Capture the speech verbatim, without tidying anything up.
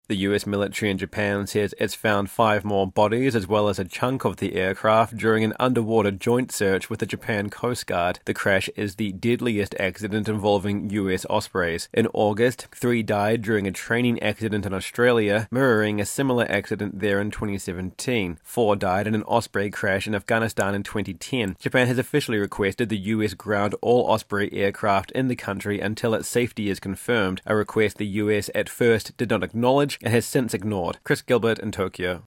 The U S military in Japan says it's found five more bodies as well as a chunk of the aircraft during an underwater joint search with the Japan Coast Guard. The crash is the deadliest accident involving U S Ospreys. In August, three died during a training accident in Australia, mirroring a similar accident there in twenty seventeen. Four died in an Osprey crash in Afghanistan in twenty ten. Japan has officially requested the U S ground all Osprey aircraft in the country until its safety is confirmed, a request the U S at first did not acknowledge and has since ignored. Chris Gilbert in Tokyo.